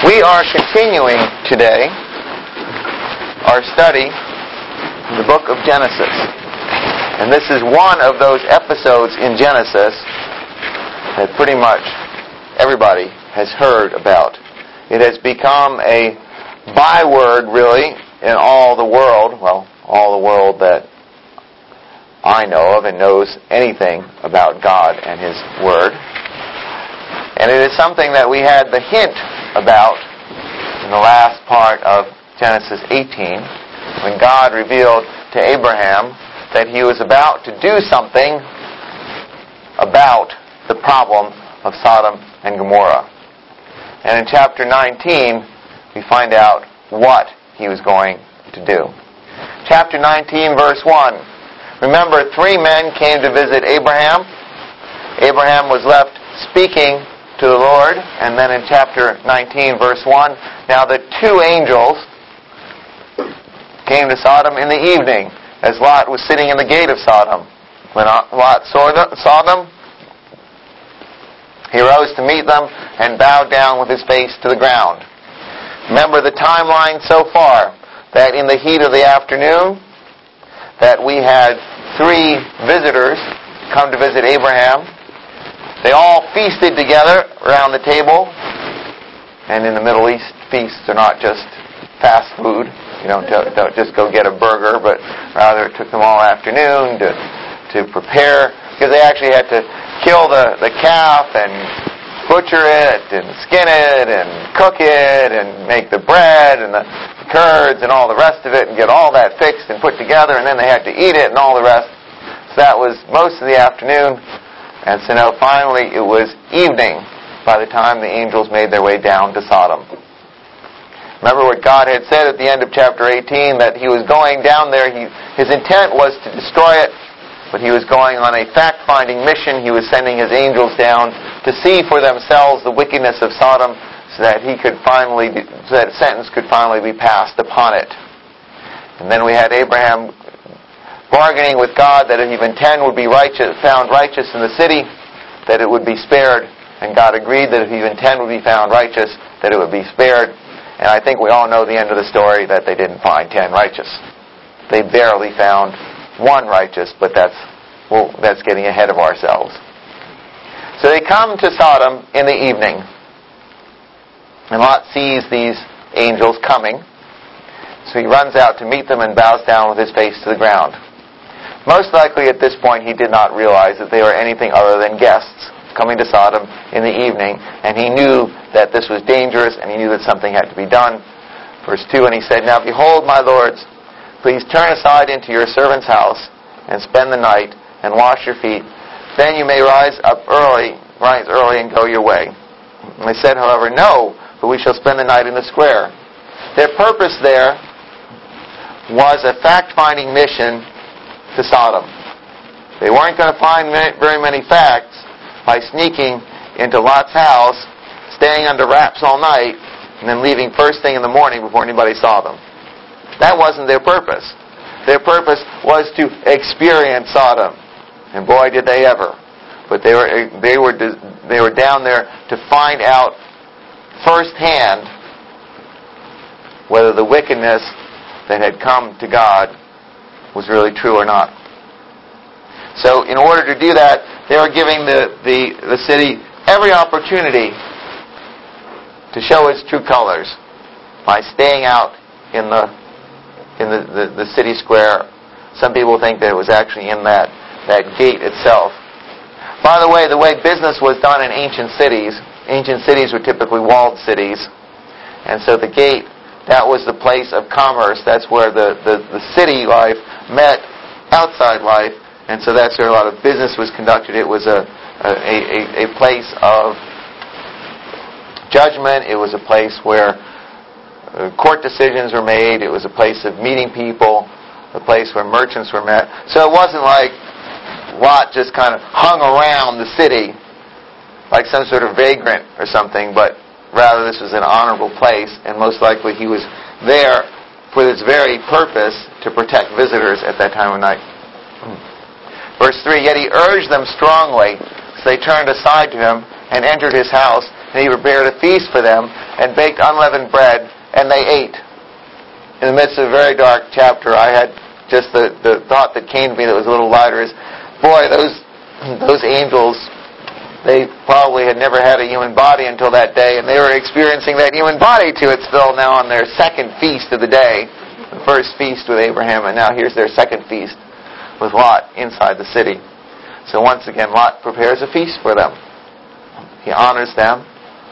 We are continuing today our study in the book of Genesis. And this is one of those episodes in Genesis that pretty much everybody has heard about. It has become a byword, really, in all the world, well, all the world that I know of and knows anything about God and His Word. And it is something that we had the hint about in the last part of Genesis 18, when God revealed to Abraham that He was about to do something about the problem of Sodom and Gomorrah. And in chapter 19, we find out what He was going to do. Chapter 19, verse 1. Remember, 3 men came to visit Abraham. Abraham was left speaking to the Lord. And then in chapter 19, verse 1, now the 2 angels came to Sodom in the evening, as Lot was sitting in the gate of Sodom. When Lot saw them, he rose to meet them and bowed down with his face to the ground. Remember the timeline so far, that in the heat of the afternoon, that we had 3 visitors come to visit Abraham. They all feasted together around the table. And in the Middle East, feasts are not just fast food. You don't just go get a burger, but rather it took them all afternoon to prepare, because they actually had to kill the calf and butcher it and skin it and cook it and make the bread and the curds and all the rest of it and get all that fixed and put together, and then they had to eat it and all the rest. So that was most of the afternoon. And so now finally it was evening by the time the angels made their way down to Sodom. Remember what God had said at the end of chapter 18, that He was going down there. His intent was to destroy it, but He was going on a fact-finding mission. He was sending His angels down to see for themselves the wickedness of Sodom, so that so that a sentence could finally be passed upon it. And then we had Abraham bargaining with God that if even 10 would be found righteous in the city, that it would be spared. And God agreed that if even 10 would be found righteous, that it would be spared. And I think we all know the end of the story, that they didn't find 10 righteous. They barely found 1 righteous, but that's getting ahead of ourselves. So they come to Sodom in the evening. And Lot sees these angels coming. So he runs out to meet them and bows down with his face to the ground. Most likely at this point he did not realize that they were anything other than guests coming to Sodom in the evening, and he knew that this was dangerous, and he knew that something had to be done. Verse 2, and he said, now behold, my lords, please turn aside into your servant's house and spend the night and wash your feet. Then you may rise early and go your way. And they said, however, no, but we shall spend the night in the square. Their purpose there was a fact-finding mission to Sodom. They weren't going to find very many facts by sneaking into Lot's house, staying under wraps all night, and then leaving first thing in the morning before anybody saw them. That wasn't their purpose. Their purpose was to experience Sodom. And boy, did they ever. But they were down there to find out firsthand whether the wickedness that had come to God was really true or not. So in order to do that, they were giving the city every opportunity to show its true colors by staying out in the city square. Some people think that it was actually in that gate itself. By the way business was done in ancient cities were typically walled cities, and so the gate, that was the place of commerce. That's where the city life met outside life, and so that's where a lot of business was conducted. It was a place of judgment. It was a place where court decisions were made. It was a place of meeting people, a place where merchants were met. So it wasn't like Lot just kind of hung around the city like some sort of vagrant or something, but rather this was an honorable place, and most likely he was there for this very purpose, to protect visitors at that time of night. Verse 3, yet he urged them strongly, so they turned aside to him and entered his house, And he prepared a feast for them and baked unleavened bread, and they ate. In the midst of a very dark chapter, I had just the thought that came to me that was a little lighter is, boy, those angels, they probably had never had a human body until that day, and they were experiencing that human body to its fill now on their second feast of the day. The first feast with Abraham, and now here's their second feast with Lot inside the city. So once again, Lot prepares a feast for them. He honors them.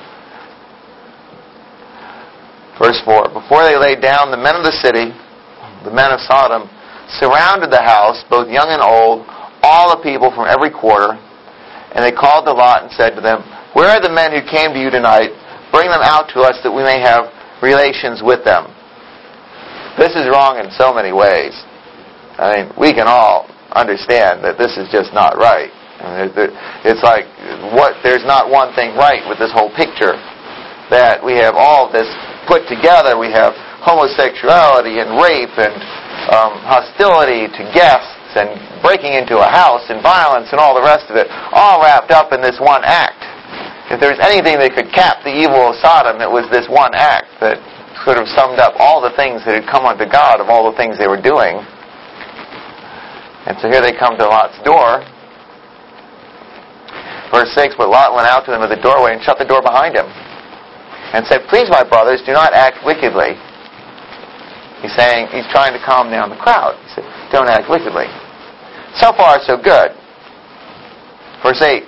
Verse 4, before they laid down, the men of the city, the men of Sodom, surrounded the house, both young and old, all the people from every quarter, and they called to Lot and said to them, where are the men who came to you tonight? Bring them out to us that we may have relations with them. This is wrong in so many ways. I mean, we can all understand that this is just not right. I mean, it's like, there's not one thing right with this whole picture. That we have all this put together. We have homosexuality and rape and hostility to guests and breaking into a house and violence and all the rest of it, all wrapped up in this one act. If there's anything that could cap the evil of Sodom, it was this one act that sort of summed up all the things that had come unto God of all the things they were doing. And so here they come to Lot's door. Verse 6, but Lot went out to them at the doorway and shut the door behind him and said, please, my brothers, do not act wickedly. He's trying to calm down the crowd. He said, don't act wickedly. So far, so good. Verse 8,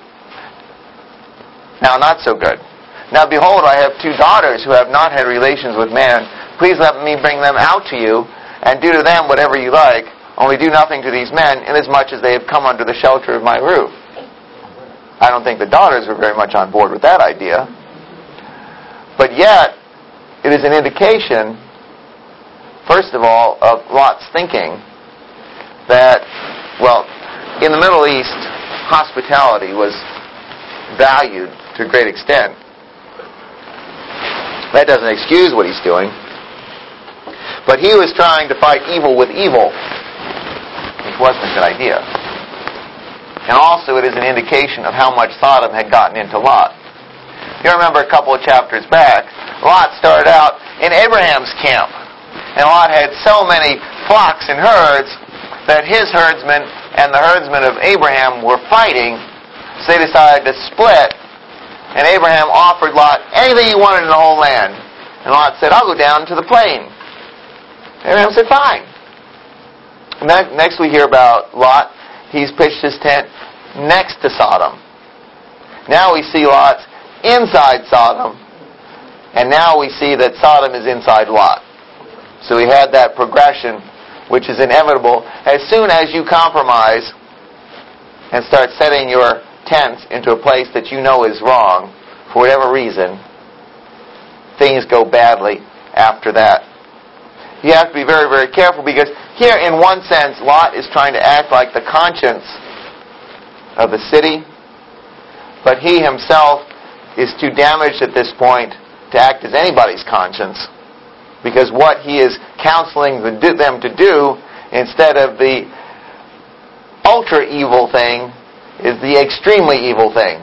now not so good. Now behold, I have 2 daughters who have not had relations with man. Please let me bring them out to you, and do to them whatever you like. Only do nothing to these men, inasmuch as they have come under the shelter of my roof. I don't think the daughters were very much on board with that idea. But yet, it is an indication, first of all, of Lot's thinking that, well, in the Middle East, hospitality was valued to a great extent. That doesn't excuse what he's doing. But he was trying to fight evil with evil, which wasn't a good idea. And also it is an indication of how much Sodom had gotten into Lot. You remember a couple of chapters back, Lot started out in Abraham's camp. And Lot had so many flocks and herds that his herdsmen and the herdsmen of Abraham were fighting, so they decided to split. And Abraham offered Lot anything he wanted in the whole land. And Lot said, I'll go down to the plain. Abraham said, fine. And next we hear about Lot. He's pitched his tent next to Sodom. Now we see Lot's inside Sodom. And now we see that Sodom is inside Lot. So we had that progression, which is inevitable. As soon as you compromise and start setting your tents into a place that you know is wrong, for whatever reason, things go badly after that. You have to be very, very careful, because here, in one sense, Lot is trying to act like the conscience of the city, but he himself is too damaged at this point to act as anybody's conscience, because what he is counseling them to do, instead of the ultra-evil thing, is the extremely evil thing.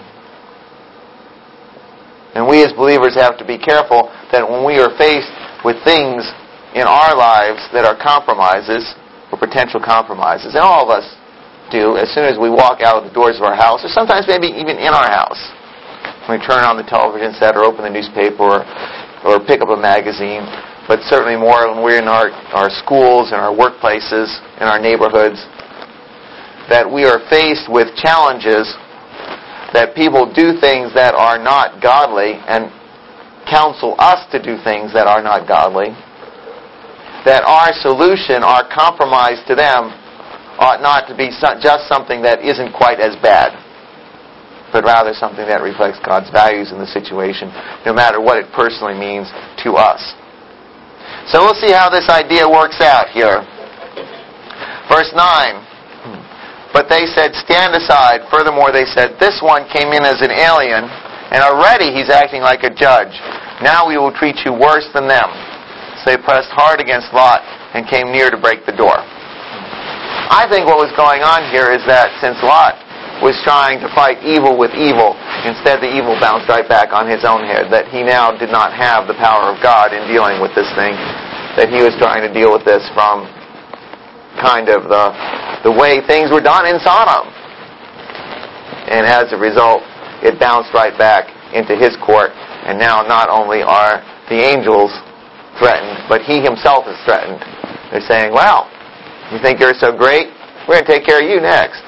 And we as believers have to be careful that when we are faced with things in our lives that are compromises, or potential compromises, and all of us do, as soon as we walk out of the doors of our house, or sometimes maybe even in our house, when we turn on the television set or open the newspaper or pick up a magazine, but certainly more when we're in our schools and our workplaces, in our neighborhoods, that we are faced with challenges that people do things that are not godly and counsel us to do things that are not godly, that our solution, our compromise to them, ought not to be just something that isn't quite as bad, but rather something that reflects God's values in the situation, no matter what it personally means to us. So we'll see how this idea works out here. Verse 9. But they said, stand aside. Furthermore, they said, this one came in as an alien, and already he's acting like a judge. Now we will treat you worse than them. So they pressed hard against Lot and came near to break the door. I think what was going on here is that since Lot was trying to fight evil with evil. Instead, the evil bounced right back on his own head, that he now did not have the power of God in dealing with this thing, that he was trying to deal with this from kind of the way things were done in Sodom. And as a result, it bounced right back into his court, and now not only are the angels threatened, but he himself is threatened. They're saying, well, you think you're so great? We're going to take care of you next.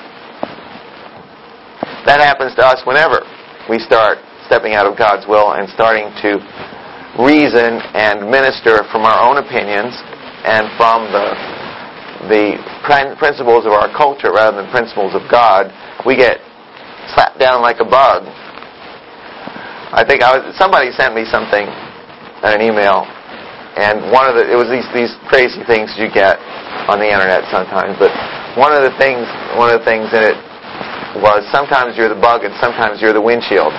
That happens to us whenever we start stepping out of God's will and starting to reason and minister from our own opinions and from the principles of our culture rather than principles of God. We get slapped down like a bug. I think somebody sent me something on an email, and it was these crazy things you get on the internet sometimes. But one of the things in it was sometimes you're the bug and sometimes you're the windshield.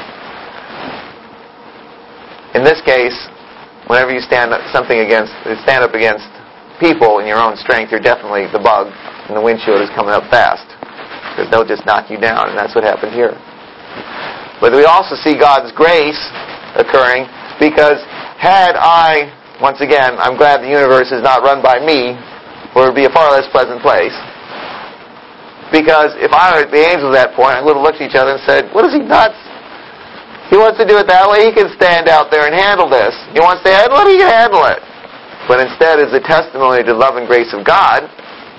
In this case, whenever you stand up against people in your own strength, you're definitely the bug, and the windshield is coming up fast because they'll just knock you down, and that's what happened here. But we also see God's grace occurring because once again, I'm glad the universe is not run by me, or it would be a far less pleasant place. Because if I were the angels at that point, I would have looked at each other and said, what is he, nuts? He wants to do it that way, he can stand out there and handle this. He wants to handle it, he can handle it. But instead, as a testimony to the love and grace of God,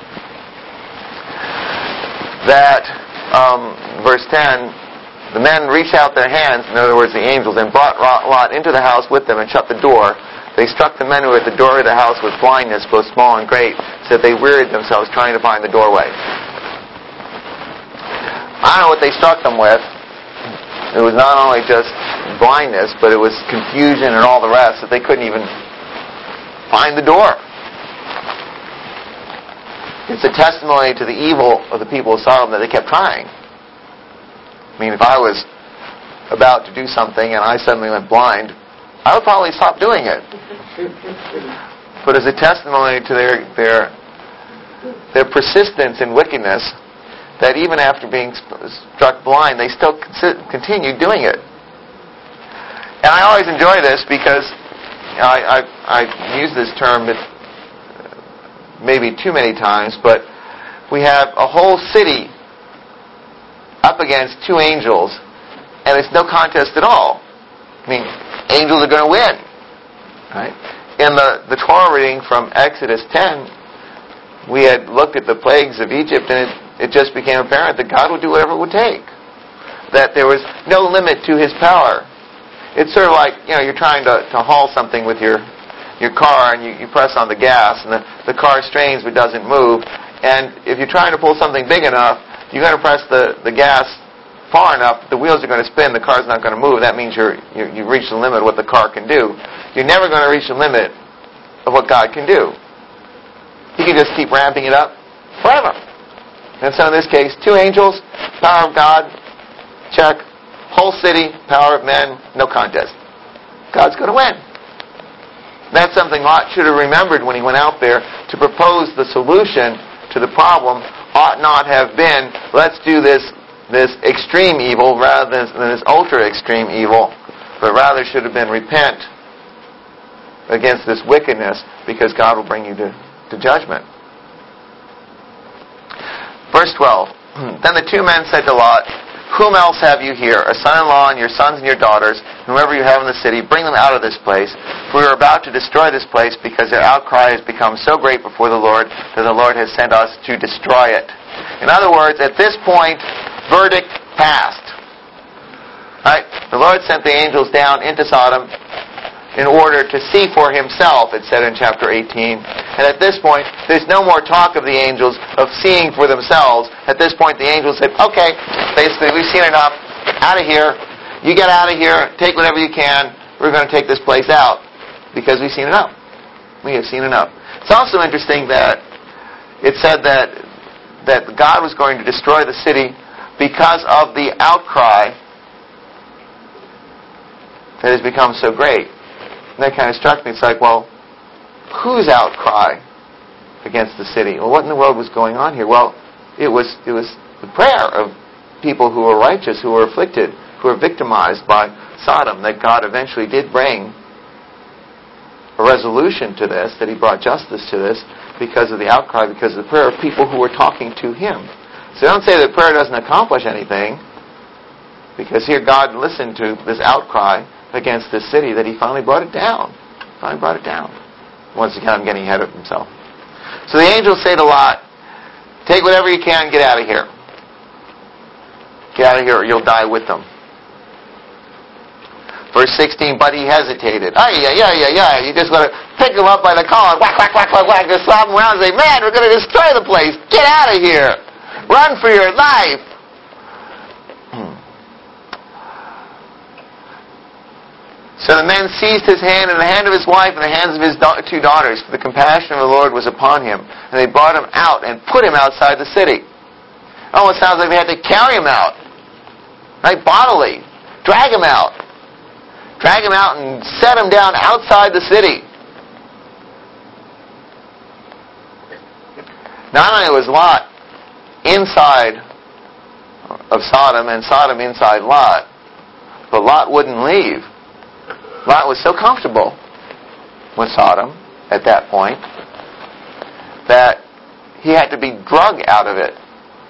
that, verse 10, the men reached out their hands, in other words, the angels, and brought Lot into the house with them and shut the door. They struck the men who were at the door of the house with blindness, both small and great, so that they wearied themselves trying to find the doorway. I don't know what they struck them with. It was not only just blindness, but it was confusion and all the rest, that they couldn't even find the door. It's a testimony to the evil of the people of Sodom that they kept trying. I mean, if I was about to do something and I suddenly went blind, I would probably stop doing it. But as a testimony to their persistence in wickedness, that even after being struck blind, they still continued doing it. And I always enjoy this because I use this term maybe too many times, but we have a whole city up against two angels, and it's no contest at all. I mean, angels are going to win. Right? In the Torah reading from Exodus 10, we had looked at the plagues of Egypt, and it just became apparent that God would do whatever it would take. That there was no limit to His power. It's sort of like, you're trying to haul something with your car, and you press on the gas, and the car strains but doesn't move. And if you're trying to pull something big enough, you're going to press the gas far enough, the wheels are going to spin, the car's not going to move. That means you've reached the limit of what the car can do. You're never going to reach the limit of what God can do. He can just keep ramping it up forever. And so in this case, two angels, power of God, check. Whole city, power of men, no contest. God's going to win. That's something Lot should have remembered when he went out there to propose the solution to the problem. Ought not have been, let's do this extreme evil rather than this ultra-extreme evil, but rather should have been repent against this wickedness, because God will bring you to judgment. Verse 12, Then the two men said to Lot, Whom else have you here? A son-in-law and your sons and your daughters, whomever you have in the city, bring them out of this place. For we are about to destroy this place, because their outcry has become so great before the Lord that the Lord has sent us to destroy it. In other words, at this point, verdict passed. Right? The Lord sent the angels down into Sodom in order to see for Himself, it said in chapter 18. And at this point, there's no more talk of the angels of seeing for themselves. At this point, the angels said, okay, basically, we've seen enough. Out of here. You get out of here. Take whatever you can. We're going to take this place out because we've seen enough. We have seen enough. It's also interesting that it said that God was going to destroy the city because of the outcry that has become so great. And that kind of struck me. It's like, well, whose outcry against the city? Well, what in the world was going on here? Well, it was the prayer of people who were righteous, who were afflicted, who were victimized by Sodom, that God eventually did bring a resolution to this, that He brought justice to this because of the outcry, because of the prayer of people who were talking to Him. So don't say that prayer doesn't accomplish anything, because here God listened to this outcry against this city, that He finally brought it down. Once again, I'm getting ahead of Himself. So the angels say to Lot, take whatever you can and get out of here. Get out of here or you'll die with them. Verse 16, but he hesitated. You just got to pick him up by the collar, whack, just slap him around and say, man, we're going to destroy the place. Get out of here. Run for your life. So the men seized his hand and the hand of his wife and the hands of his two daughters, for the compassion of the Lord was upon him. And they brought him out and put him outside the city. Oh, it sounds like they had to carry him out. Right? Bodily. Drag him out. Drag him out and set him down outside the city. Not only was Lot inside of Sodom and Sodom inside Lot, but Lot wouldn't leave. Lot was so comfortable with Sodom at that point that he had to be drug out of it.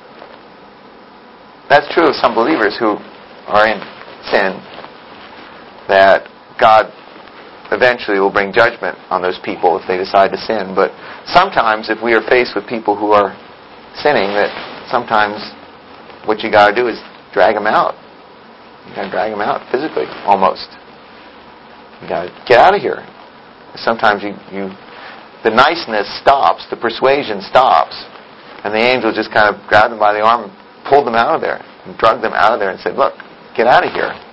That's true of some believers who are in sin, that God eventually will bring judgment on those people if they decide to sin. But sometimes if we are faced with people who are sinning, that sometimes what you got to do is drag them out. You got to drag them out physically, almost. You got to get out of here. Sometimes the niceness stops, the persuasion stops, and the angel just kind of grabbed them by the arm and pulled them out of there, and dragged them out of there and said, look, get out of here.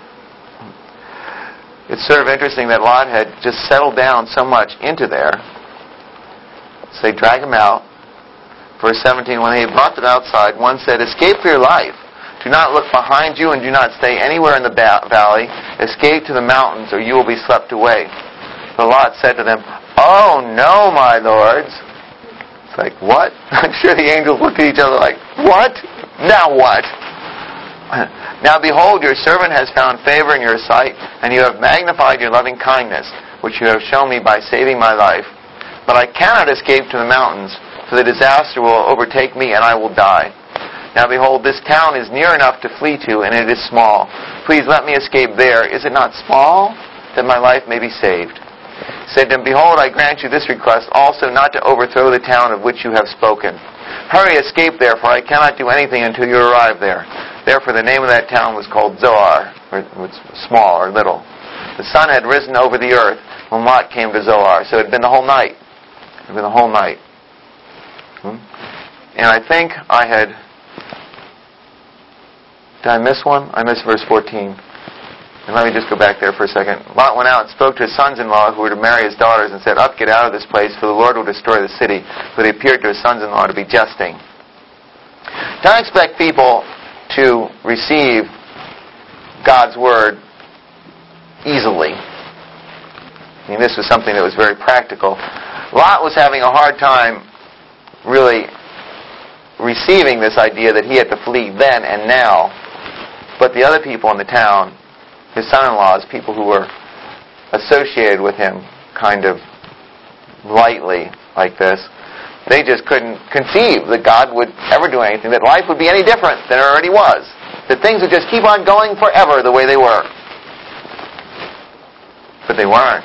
It's sort of interesting that Lot had just settled down so much into there. So they drag him out. Verse 17, when they had brought them outside, one said, escape for your life. Do not look behind you and do not stay anywhere in the valley. Escape to the mountains or you will be swept away. But Lot said to them, oh no, my lords. It's like, what? I'm sure the angels looked at each other like, what? Now what? Now behold, your servant has found favor in your sight, and you have magnified your loving kindness, which you have shown me by saving my life. But I cannot escape to the mountains, for the disaster will overtake me, and I will die. Now behold, this town is near enough to flee to, and it is small. Please let me escape there. Is it not small, that my life may be saved? He said to him, behold, I grant you this request, also not to overthrow the town of which you have spoken. Hurry, escape there, for I cannot do anything until you arrive there. Therefore the name of that town was called Zoar, or small or little. The sun had risen over the earth when Lot came to Zoar. So it had been the whole night. And I think I had... Did I miss one? I missed verse 14. And let me just go back there for a second. Lot went out and spoke to his sons-in-law who were to marry his daughters and said, up, get out of this place, for the Lord will destroy the city. But he appeared to his sons-in-law to be jesting. Don't expect people to receive God's word easily. I mean, this was something that was very practical. Lot was having a hard time really receiving this idea that he had to flee then and now. But the other people in the town, his son-in-laws, people who were associated with him kind of lightly like this, they just couldn't conceive that God would ever do anything, that life would be any different than it already was, that things would just keep on going forever the way they were. But they weren't.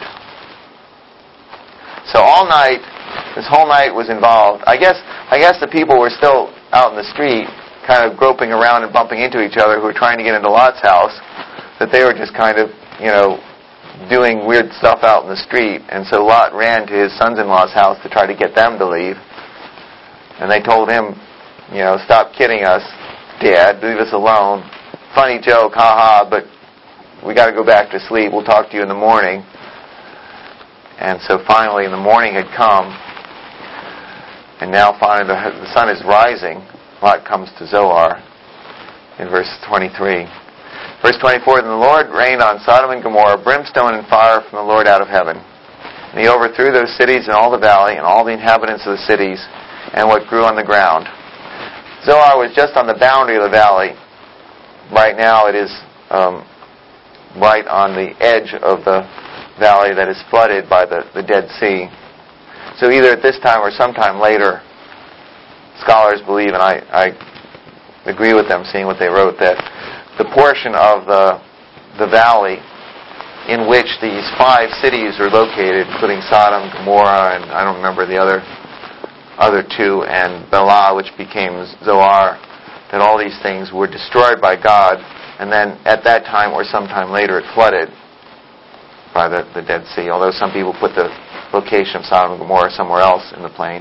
So all night, this whole night was involved. I guess the people were still out in the street, kind of groping around and bumping into each other, who were trying to get into Lot's house, that they were just kind of, doing weird stuff out in the street. And so Lot ran to his sons-in-law's house to try to get them to leave. And they told him, stop kidding us, Dad, leave us alone. Funny joke, ha-ha, but we got to go back to sleep. We'll talk to you in the morning. And so finally the morning had come. And now finally the sun is rising. Lot comes to Zoar in verse 23. Verse 24, then the Lord rained on Sodom and Gomorrah brimstone and fire from the Lord out of heaven. And he overthrew those cities and all the valley and all the inhabitants of the cities and what grew on the ground. Zoar was just on the boundary of the valley, right now it is right on the edge of the valley that is flooded by the Dead Sea. So either at this time or sometime later, scholars believe, and I agree with them seeing what they wrote, that the portion of the valley in which these 5 cities are located, including Sodom, Gomorrah, and I don't remember the other 2, and Bela, which became Zoar, that all these things were destroyed by God, and then at that time or sometime later it flooded by the Dead Sea, although some people put the location of Sodom and Gomorrah somewhere else in the plain.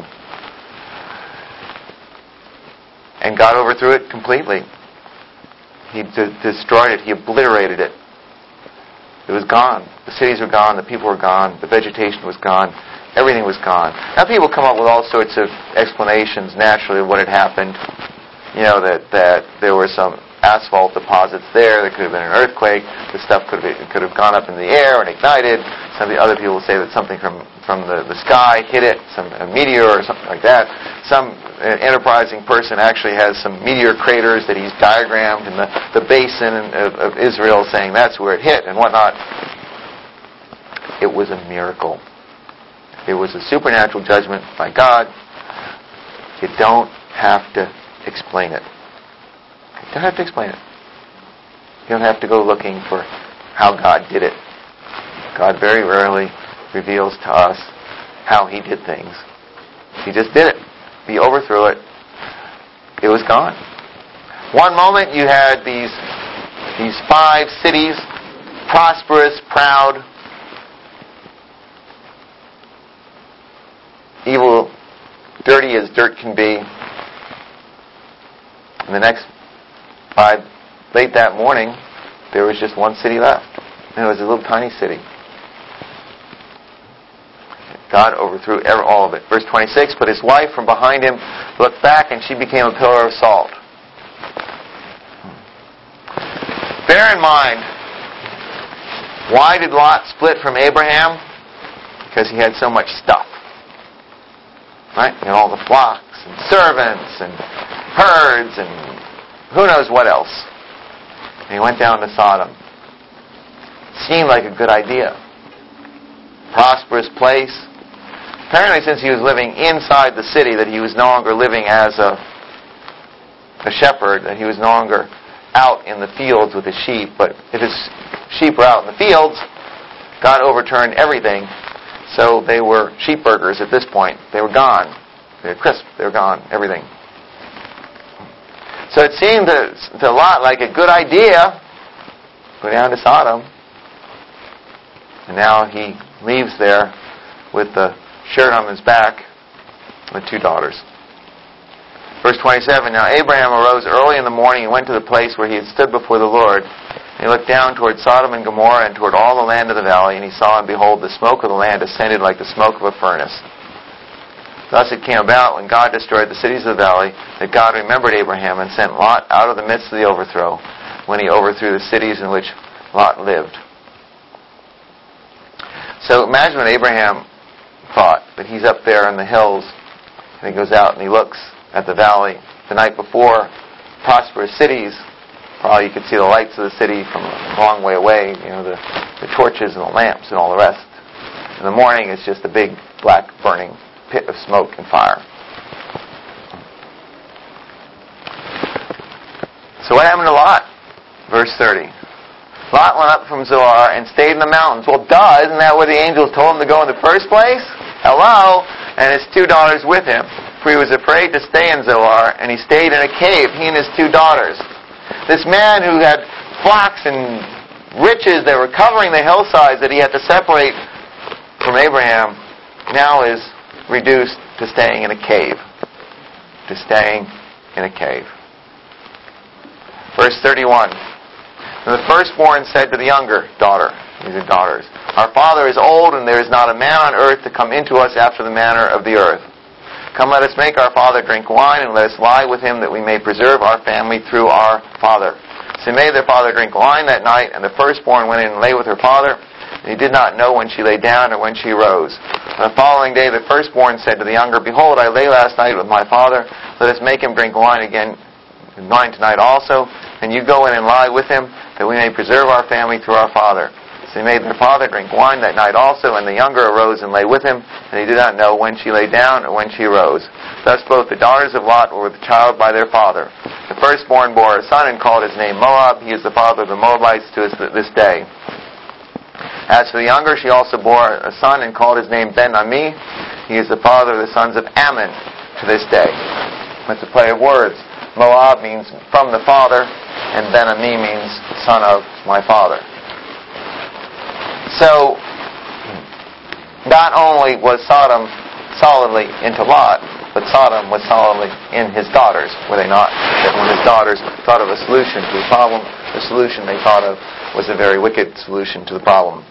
And God overthrew it completely. He destroyed it. He obliterated it. It was gone. The cities were gone. The people were gone. The vegetation was gone. Everything was gone. Now people come up with all sorts of explanations naturally of what had happened. You know, that there were some asphalt deposits there. There could have been an earthquake. The stuff could have gone up in the air and ignited. Some of the other people will say that something from the sky hit it, a meteor or something like that. Some enterprising person actually has some meteor craters that he's diagrammed in the basin of Israel, saying that's where it hit and whatnot. It was a miracle. It was a supernatural judgment by God. You don't have to explain it. You don't have to explain it. You don't have to go looking for how God did it. God very rarely reveals to us how He did things. He just did it. He overthrew it. It was gone. One moment you had these 5 cities, prosperous, proud, evil, dirty as dirt can be. And the next, by late that morning, there was just one city left. And it was a little tiny city. God overthrew all of it. Verse 26, but his wife from behind him looked back, and she became a pillar of salt. Bear in mind, why did Lot split from Abraham? Because he had so much stuff. Right? And all the flocks and servants and herds and who knows what else. And he went down to Sodom. Seemed like a good idea. Prosperous place. Apparently, since he was living inside the city, that he was no longer living as a shepherd, that he was no longer out in the fields with his sheep. But if his sheep were out in the fields, God overturned everything. So they were sheep burgers at this point. They were gone. They were crisp. They were gone. Everything. So it seemed to Lot like a good idea. Go down to Sodom. And now he leaves there with the shirt on his back with 2 daughters. Verse 27, now Abraham arose early in the morning and went to the place where he had stood before the Lord. And he looked down toward Sodom and Gomorrah and toward all the land of the valley, and he saw, and behold, the smoke of the land ascended like the smoke of a furnace. Thus it came about, when God destroyed the cities of the valley, that God remembered Abraham and sent Lot out of the midst of the overthrow, when he overthrew the cities in which Lot lived. So imagine what Abraham thought, that he's up there in the hills, and he goes out and he looks at the valley. The night before, prosperous cities, probably you could see the lights of the city from a long way away, the torches and the lamps and all the rest. In the morning, it's just a big, black, burning pit of smoke and fire. So what happened to Lot? Verse 30. Lot went up from Zoar and stayed in the mountains. Well, isn't that where the angels told him to go in the first place? Hello? And his 2 daughters with him. For he was afraid to stay in Zoar, and he stayed in a cave, he and his 2 daughters. This man who had flocks and riches that were covering the hillsides that he had to separate from Abraham, now is reduced to staying in a cave. To staying in a cave. Verse 31. And the firstborn said to the younger daughter, these are daughters, our father is old, and there is not a man on earth to come into us after the manner of the earth. Come, let us make our father drink wine, and let us lie with him, that we may preserve our family through our father. So they made their father drink wine that night, and the firstborn went in and lay with her father, and he did not know when she lay down or when she arose. On the following day the firstborn said to the younger, behold, I lay last night with my father, let us make him drink wine tonight also. and you go in and lie with him, that we may preserve our family through our father. So they made their father drink wine that night also, and the younger arose and lay with him, and he did not know when she lay down or when she arose. Thus both the daughters of Lot were with child by their father. The firstborn bore a son and called his name Moab. He is the father of the Moabites to this day. As for the younger, she also bore a son and called his name Ben-Ami. He is the father of the sons of Ammon to this day. That's a play of words. Moab means from the father, and Ben-Ami means son of my father. So, not only was Sodom solidly into Lot, but Sodom was solidly in his daughters, were they not? That when his daughters thought of a solution to the problem, the solution they thought of was a very wicked solution to the problem.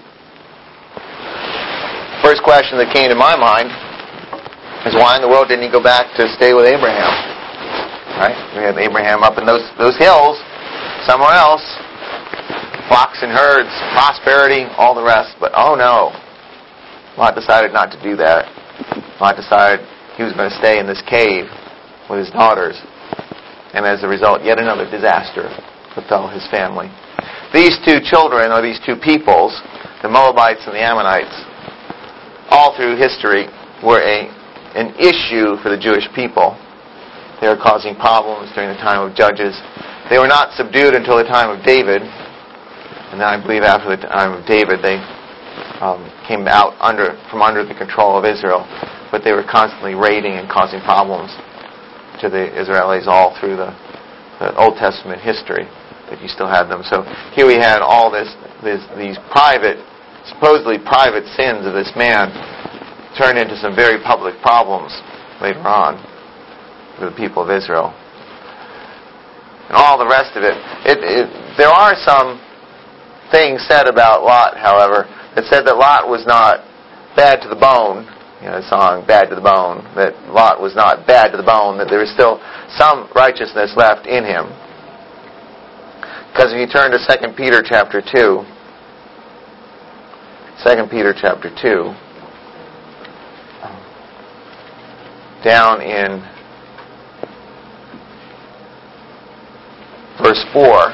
First question that came to my mind is, why in the world didn't he go back to stay with Abraham? Right? We have Abraham up in those hills, somewhere else. Flocks and herds, prosperity, all the rest. But oh no, Lot decided not to do that. Lot decided he was going to stay in this cave with his daughters. And as a result, yet another disaster befell his family. These two children, or these two peoples, the Moabites and the Ammonites, all through history were an issue for the Jewish people. They were causing problems during the time of Judges. They were not subdued until the time of David. And then I believe after the time of David, they came out from under the control of Israel. But they were constantly raiding and causing problems to the Israelis all through the Old Testament history, that you still had them. So here we had all these supposedly private sins of this man turned into some very public problems later on for the people of Israel. And all the rest of it. There are some things said about Lot, however, that said that Lot was not bad to the bone. You know, the song, Bad to the Bone, that Lot was not bad to the bone, that there was still some righteousness left in him. Because if you turn to 2 Peter chapter 2, 2 Peter chapter 2, down in verse 4,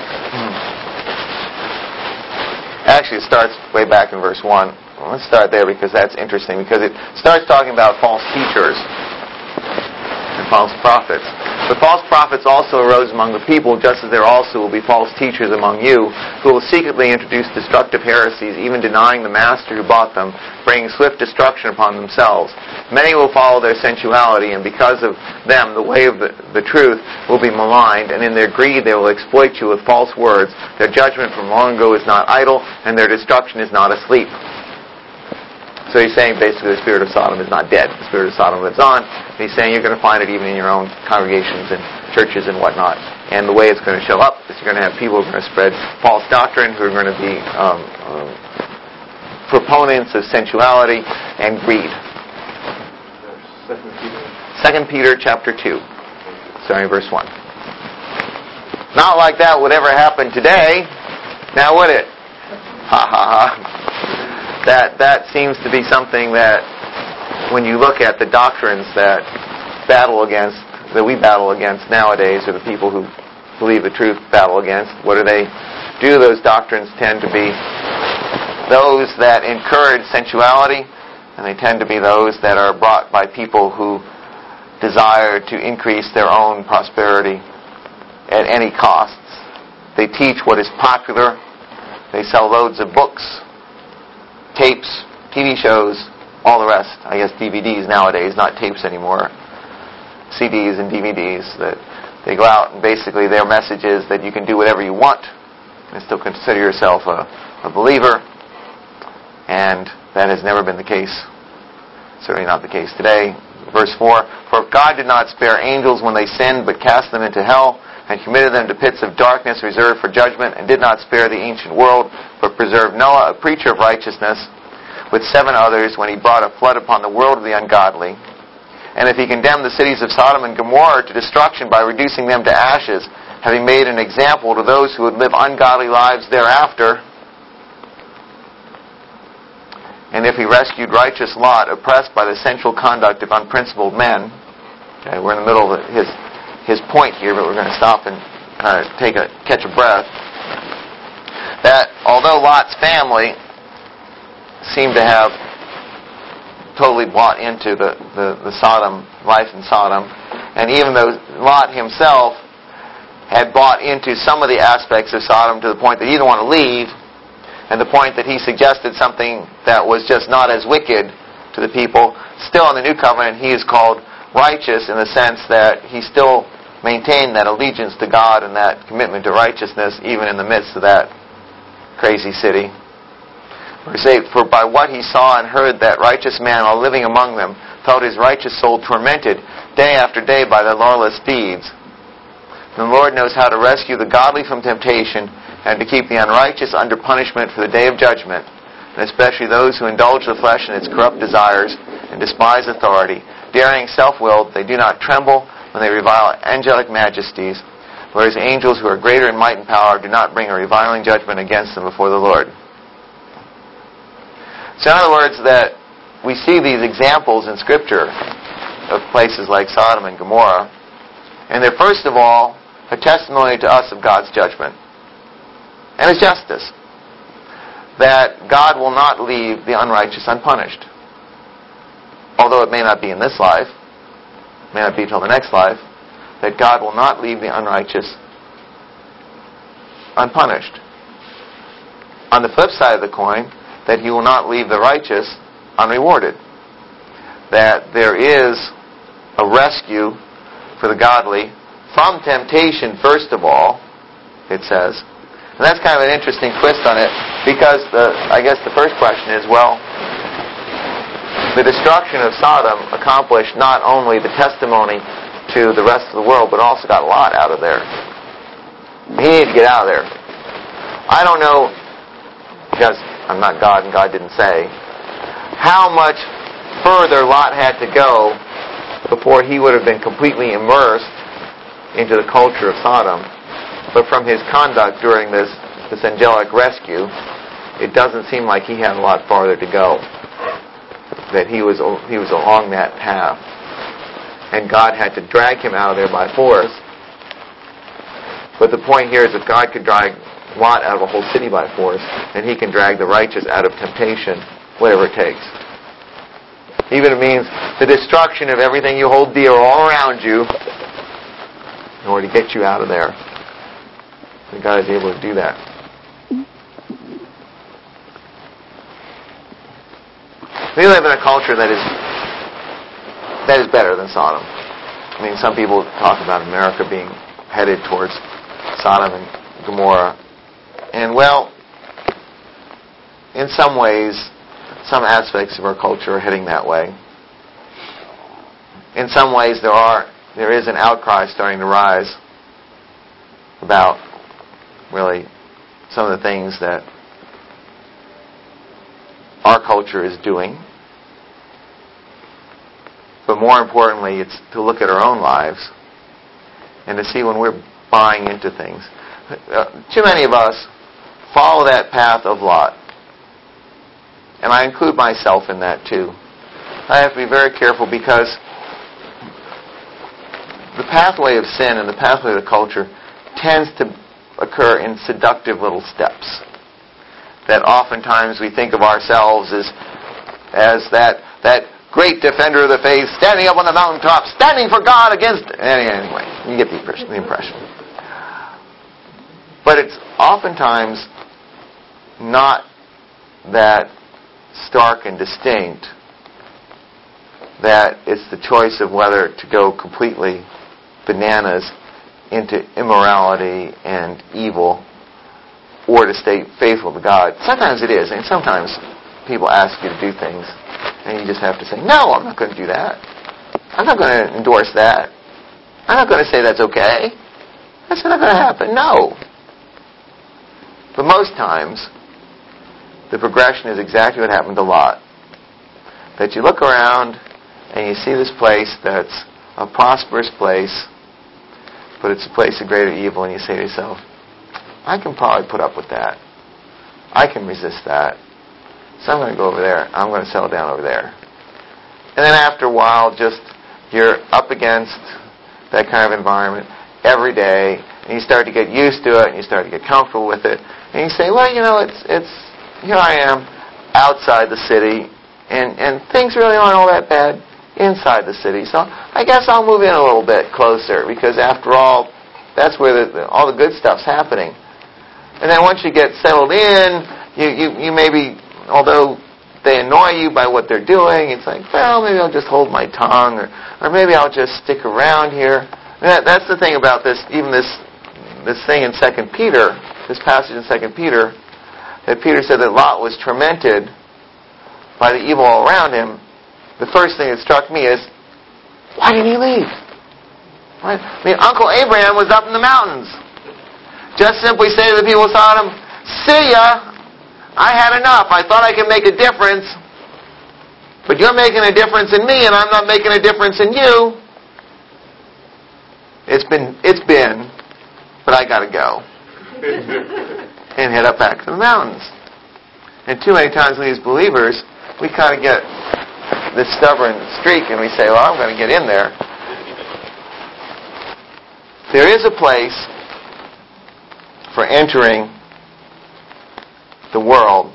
actually it starts way back in verse 1. Let's start there because that's interesting, because it starts talking about false teachers and false prophets. But false prophets also arose among the people, just as there also will be false teachers among you, who will secretly introduce destructive heresies, even denying the master who bought them, bringing swift destruction upon themselves. Many will follow their sensuality, and because of them the way of the truth will be maligned, and in their greed they will exploit you with false words. Their judgment from long ago is not idle, and their destruction is not asleep. So he's saying basically the spirit of Sodom is not dead. The spirit of Sodom lives on. And he's saying you're going to find it even in your own congregations and churches and whatnot. And the way it's going to show up is you're going to have people who are going to spread false doctrine, who are going to be proponents of sensuality and greed. 2 Peter chapter 2. Starting verse 1. Not like that would ever happen today. Now would it? Ha ha ha. That seems to be something that, when you look at the doctrines that we battle against nowadays, or the people who believe the truth battle against, what do they do? Those doctrines tend to be those that encourage sensuality, and they tend to be those that are brought by people who desire to increase their own prosperity at any costs. They teach what is popular. They sell loads of books, tapes, TV shows, all the rest. I guess DVDs nowadays, not tapes anymore. CDs and DVDs. That they go out and basically their message is that you can do whatever you want and still consider yourself a believer. And that has never been the case. Certainly not the case today. Verse 4, for if God did not spare angels when they sinned, but cast them into hell, and committed them to pits of darkness reserved for judgment, and did not spare the ancient world, but preserved Noah, a preacher of righteousness, with 7 others, when he brought a flood upon the world of the ungodly. And if he condemned the cities of Sodom and Gomorrah to destruction by reducing them to ashes, having made an example to those who would live ungodly lives thereafter, and if he rescued righteous Lot, oppressed by the sensual conduct of unprincipled men. Okay, we're in the middle of his point here, but we're going to stop and kind of catch a breath, that although Lot's family seemed to have totally bought into the Sodom life in Sodom, and even though Lot himself had bought into some of the aspects of Sodom to the point that he didn't want to leave, and the point that he suggested something that was just not as wicked to the people, still in the New Covenant he is called righteous in the sense that he still maintained that allegiance to God and that commitment to righteousness even in the midst of that crazy city. Verse 8, for by what he saw and heard that righteous man while living among them felt his righteous soul tormented day after day by their lawless deeds. And the Lord knows how to rescue the godly from temptation and to keep the unrighteous under punishment for the day of judgment, and especially those who indulge the flesh in its corrupt desires and despise authority. Daring self-willed, they do not tremble when they revile angelic majesties, whereas angels who are greater in might and power do not bring a reviling judgment against them before the Lord. So in other words, that we see these examples in Scripture of places like Sodom and Gomorrah, and they're first of all a testimony to us of God's judgment and His justice. That God will not leave the unrighteous unpunished. Although it may not be in this life, may not be till the next life, that God will not leave the unrighteous unpunished. On the flip side of the coin, that He will not leave the righteous unrewarded. That there is a rescue for the godly from temptation, first of all, it says. And that's kind of an interesting twist on it, because I guess the first question is, well, the destruction of Sodom accomplished not only the testimony to the rest of the world, but also got Lot out of there. He needed to get out of there. I don't know, because I'm not God and God didn't say, how much further Lot had to go before he would have been completely immersed into the culture of Sodom. But from his conduct during this angelic rescue, it doesn't seem like he had a lot farther to go. That he was along that path. And God had to drag him out of there by force. But the point here is that God could drag Lot out of a whole city by force, and He can drag the righteous out of temptation, whatever it takes. Even if it means the destruction of everything you hold dear all around you in order to get you out of there. And God is able to do that. We live in a culture that is better than Sodom. I mean, some people talk about America being headed towards Sodom and Gomorrah. And well, in some ways, some aspects of our culture are heading that way. In some ways, there is an outcry starting to rise about really some of the things that our culture is doing. But more importantly, it's to look at our own lives and to see when we're buying into things. Too many of us follow that path of Lot. And I include myself in that too. I have to be very careful, because the pathway of sin and the pathway of the culture tends to occur in seductive little steps. That oftentimes we think of ourselves as that great defender of the faith, standing up on the mountaintop, standing for God against... Anyway, you get the impression. But it's oftentimes not that stark and distinct, that it's the choice of whether to go completely bananas into immorality and evil or to stay faithful to God. Sometimes it is, and sometimes people ask you to do things and you just have to say, no, I'm not going to do that. I'm not going to endorse that. I'm not going to say that's okay. That's not going to happen. No. But most times, the progression is exactly what happened to Lot. That you look around and you see this place that's a prosperous place, but it's a place of greater evil, and you say to yourself, I can probably put up with that. I can resist that. So I'm going to go over there. I'm going to settle down over there. And then after a while, just you're up against that kind of environment every day, And you start to get used to it, and you start to get comfortable with it. And you say, well, it's here I am outside the city, and things really aren't all that bad inside the city. So I guess I'll move in a little bit closer, because after all, that's where all the good stuff's happening. And then once you get settled in, you maybe, although they annoy you by what they're doing, it's like, well, maybe I'll just hold my tongue, or maybe I'll just stick around here. That's the thing about this, even this thing in 2 Peter, this passage in 2 Peter, that Peter said that Lot was tormented by the evil all around him. The first thing that struck me is, why didn't he leave? Right? I mean, Uncle Abraham was up in the mountains. Just simply say to the people of Sodom, see ya, I had enough. I thought I could make a difference, but you're making a difference in me, and I'm not making a difference in you. It's been, but I got to go. And head up back to the mountains. And too many times with these believers, we kind of get this stubborn streak, and we say, well, I'm going to get in there. There is a place for entering the world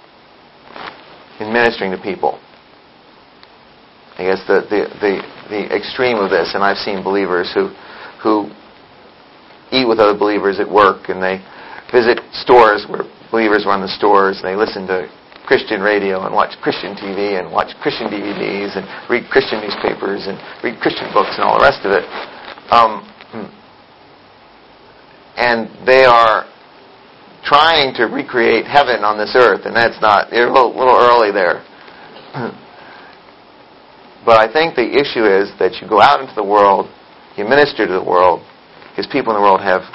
in ministering to people. I guess the extreme of this, and I've seen believers who eat with other believers at work, and they visit stores where believers run the stores, and they listen to Christian radio and watch Christian TV and watch Christian DVDs and read Christian newspapers and read Christian books and all the rest of it. And they are trying to recreate heaven on this earth, and that's not, they're a little early there. But I think the issue is that you go out into the world, you minister to the world, because people in the world have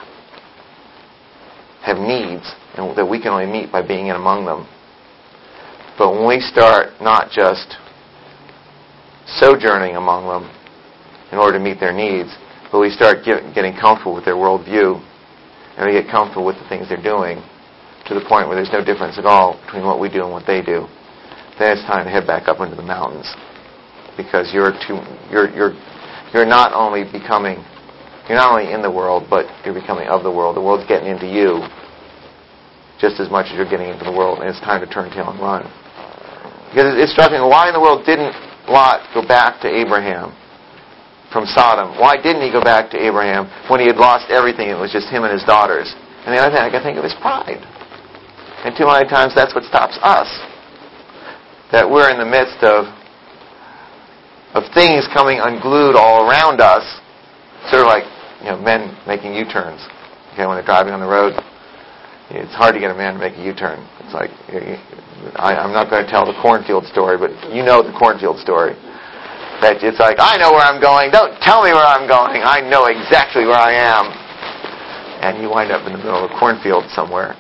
needs, and that we can only meet by being in among them. But when we start not just sojourning among them in order to meet their needs, but we start getting comfortable with their worldview, and we get comfortable with the things they're doing, to the point where there's no difference at all between what we do and what they do, then it's time to head back up into the mountains, because you're not only in the world, but you're becoming of the world. The world's getting into you just as much as you're getting into the world, and it's time to turn tail and run. Because it struck me, why in the world didn't Lot go back to Abraham from Sodom? Why didn't he go back to Abraham when he had lost everything? It was just him and his daughters. And the other thing I can think of is pride. And too many times that's what stops us. That we're in the midst of things coming unglued all around us, sort of like men making U-turns. Okay, when they're driving on the road, it's hard to get a man to make a U-turn. It's like, I'm not going to tell the cornfield story, but you know the cornfield story. That it's like, I know where I'm going. Don't tell me where I'm going. I know exactly where I am. And you wind up in the middle of a cornfield somewhere.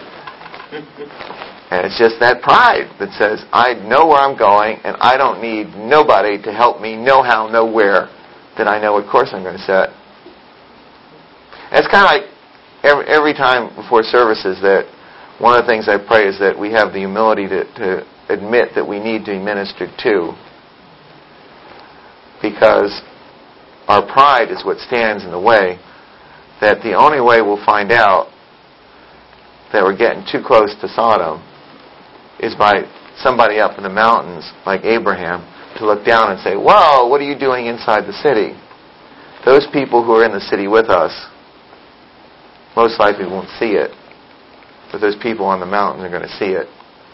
And it's just that pride that says, I know where I'm going, and I don't need nobody to help me know how, know where, that I know what course I'm going to set. And it's kind of like every time before services that one of the things I pray is that we have the humility to admit that we need to be ministered to, because our pride is what stands in the way, that the only way we'll find out that we're getting too close to Sodom is by somebody up in the mountains, like Abraham, to look down and say, whoa, what are you doing inside the city? Those people who are in the city with us most likely won't see it, but those people on the mountains are going to see it.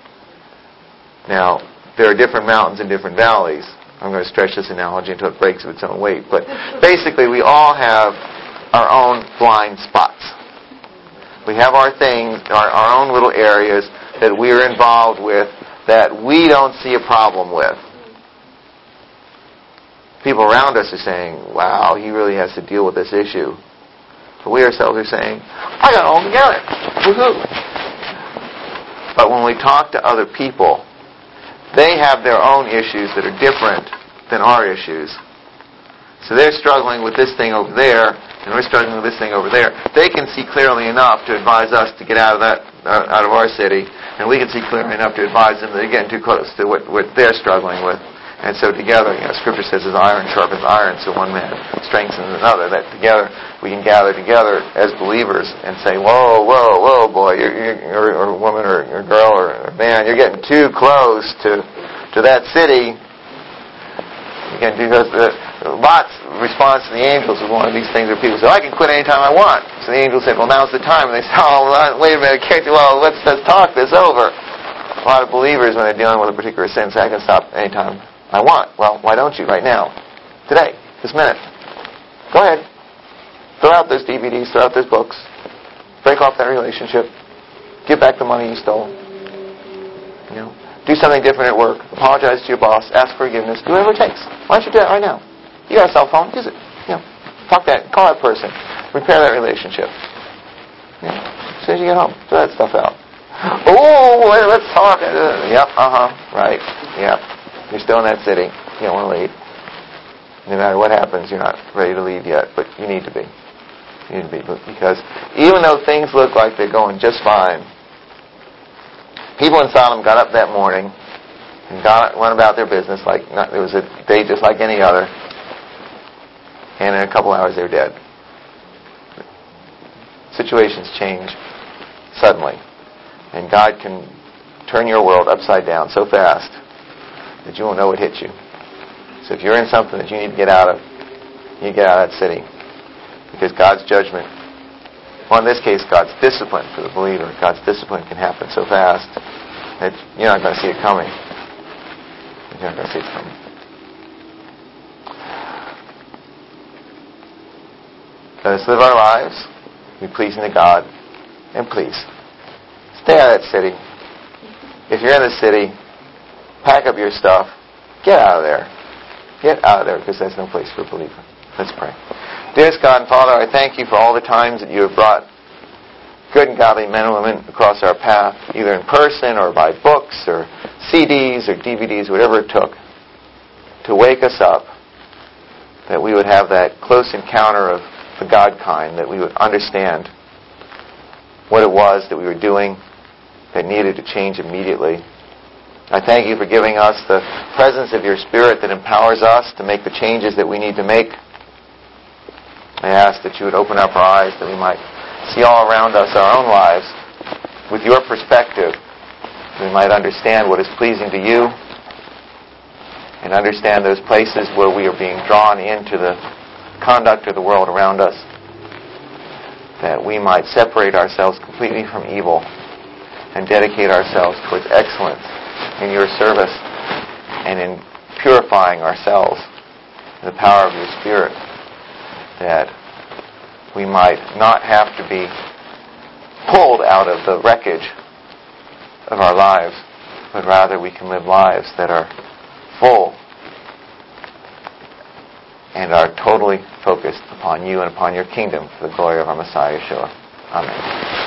Now, there are different mountains and different valleys. I'm going to stretch this analogy until it breaks of its own weight, but basically we all have our own blind spots. We have our things, our own little areas that we're involved with that we don't see a problem with. People around us are saying, wow, he really has to deal with this issue. But we ourselves are saying, I got it all together. Woohoo! But when we talk to other people, they have their own issues that are different than our issues. So they're struggling with this thing over there, and we're struggling with this thing over there. They can see clearly enough to advise us to get out of our city, and we can see clearly enough to advise them that they're getting too close to what they're struggling with. And so together, Scripture says, as iron sharpens iron, so one man strengthens another. That together we can gather together as believers and say, whoa, boy, you're a woman or a girl or a man, you're getting too close to that city. Again, because Lot's response to the angels was one of these things where people say, I can quit anytime I want. So the angel said, well, now's the time. And they said, wait a minute, can't you? Well, let's talk this over. A lot of believers, when they're dealing with a particular sin, say, I can stop anytime I want. Well, why don't you right now? Today. This minute. Go ahead. Throw out those DVDs. Throw out those books. Break off that relationship. Give back the money you stole. Do something different at work. Apologize to your boss. Ask forgiveness. Do whatever it takes. Why don't you do that right now? You got a cell phone. Use it. Call that person. Repair that relationship. As soon as you get home, throw that stuff out. Oh, wait, let's talk. Yep, right. Yep. You're still in that city. You don't want to leave. No matter what happens, you're not ready to leave yet, but you need to be. You need to be. Because even though things look like they're going just fine, people in Sodom got up that morning and went about their business like it was a day just like any other, and in a couple hours they were dead. Situations change suddenly, and God can turn your world upside down so fast that you won't know what hit you. So if you're in something that you need to get out of, you get out of that city. Because God's judgment, well, in this case, God's discipline for the believer, God's discipline can happen so fast that you're not going to see it coming. You're not going to see it coming. Let us live our lives, be pleasing to God, and please, stay out of that city. If you're in the city, pack up your stuff. Get out of there. Get out of there, because that's no place for a believer. Let's pray. Dearest God and Father, I thank you for all the times that you have brought good and godly men and women across our path, either in person or by books or CDs or DVDs, whatever it took, to wake us up, that we would have that close encounter of the God kind, that we would understand what it was that we were doing that needed to change immediately. I thank you for giving us the presence of your Spirit that empowers us to make the changes that we need to make. I ask that you would open up our eyes that we might see all around us our own lives with your perspective. We might understand what is pleasing to you and understand those places where we are being drawn into the conduct of the world around us, that we might separate ourselves completely from evil and dedicate ourselves towards excellence in your service and in purifying ourselves in the power of your Spirit, that we might not have to be pulled out of the wreckage of our lives, but rather we can live lives that are full and are totally focused upon you and upon your kingdom for the glory of our Messiah, Yeshua. Amen.